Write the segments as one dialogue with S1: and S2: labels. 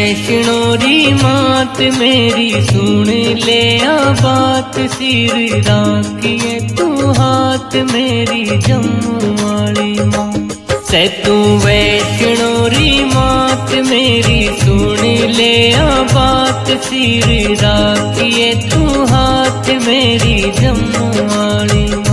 S1: वैष्णोरी मात मेरी सुन ले आ बात, सिर राखिए तू हाथ मेरी जम्मू वाली माँ। से तू वैष्णोरी मात मेरी सुन ले आ बात, सिर राखिए तू हाथ मेरी जम्मू वाली माँ।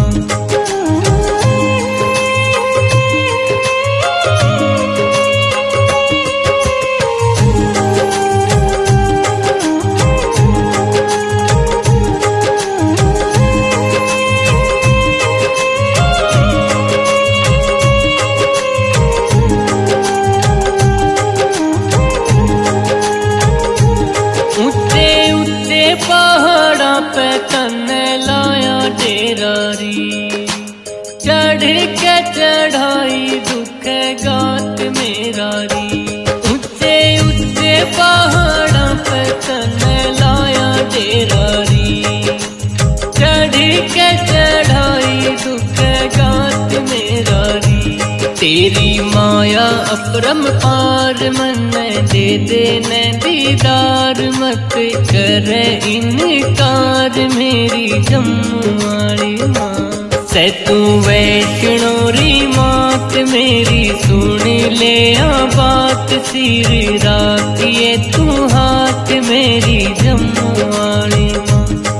S1: पहाड़ा पे तन्ने लाया डेरा री, चढ़ के चढ़ाई दुख गात मेरा री। ऊंचे ऊंचे पहाड़ा पे तन्ने लाया डेरा री, चढ़ के चढ़ाई दुख गात मेरा री। तेरी माया अपरम पार मन दे देने दीदार, मत करे इनकार मेरी जम्मू वाली माँ। से तू वैष्णोरी मात मेरी सुन ले आ बात, सिर राखिए तू हाथ मेरी जम्मू वाली माँ।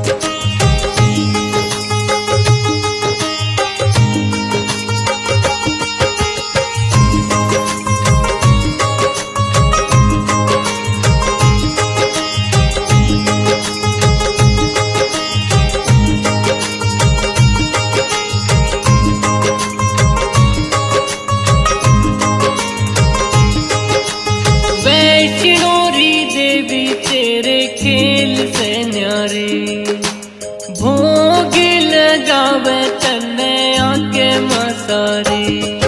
S1: वैष्णोरी देवी तेरे खेल से न्यारे, भोग लगावे तन्ने आके मसारे।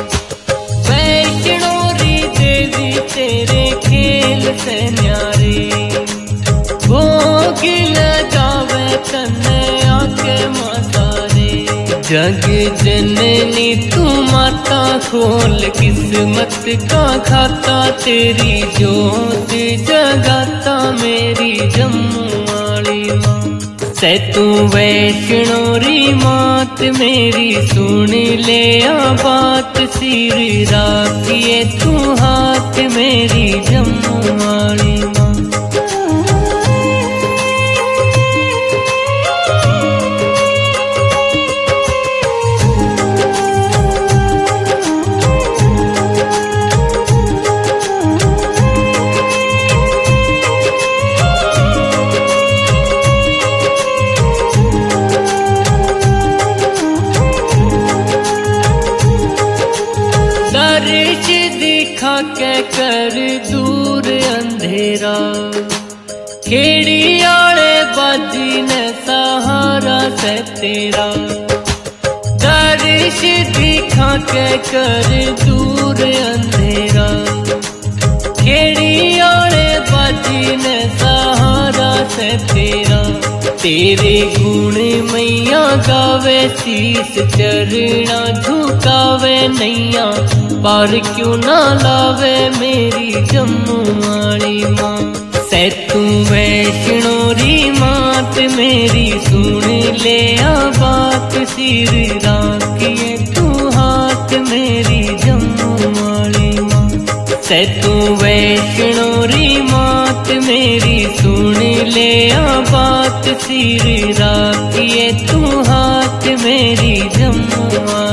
S1: वैष्णोरी देवी तेरे खेल से न्यारे, भोग लगावे तन्ने आके मसारे। जग जननी तू माता खोल किस्मत का खाता, तेरी जोत जगाता मेरी जम्मू वाली माँ। से तू वैष्णोरी मात मेरी सुन ले आ बात, सिर राखिए तू हाथ मेरी जम्मू वाली माँ। दर्श दिखा के कर दूर अंधेरा, खेड़ी आले बाजी ने सहारा से तेरा। दर्श दिखा के कर दूर अंधेरा, खेड़ी आले बाजी ने सहारा से तेरा। तेरे गुण मैया गावे शीस चरणा झुकावे नैया, पार क्यों ना लावे मेरी जम्मू वाली माँ। से तू वैष्णोरी मात मेरी सुन ले आ बात, सिर राखिए तू हाथ मेरी जम्मू वाली माँ। से तू वैष्णोरी मात मेरी सुन ले आ बात, सिर राखिए तू हाथ मेरी जम्मू वाली माँ।